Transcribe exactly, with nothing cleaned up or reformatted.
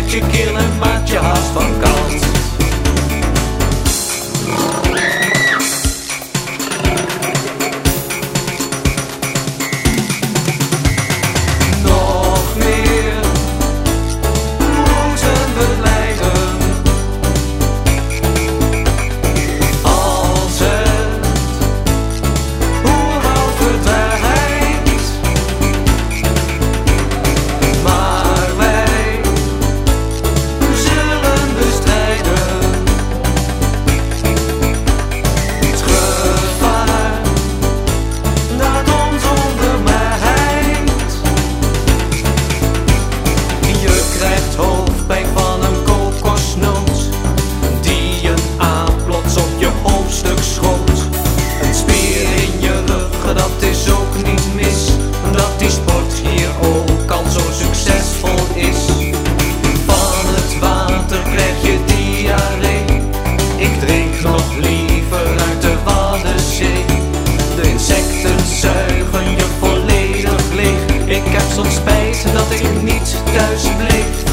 met je keel en maakt je haast van kant. Nog meer moeten we lijden, als het oerwoud verdwijnt. Maar wij zullen bestrijden het gevaar dat ons ondermijnt. Je krijgt hoofdpijn van een kokosnoot die een aanplots op je hoofdstuk schoot. Een spier in je rug, dat is ook niet mis, dat die sport hier ook al zo succesvol is. Van het water krijg je diarree, ik drink nog liever uit de Waddenzee. De insecten zuigen je volledig leeg, ik heb soms spijt dat ik niet thuis bleef.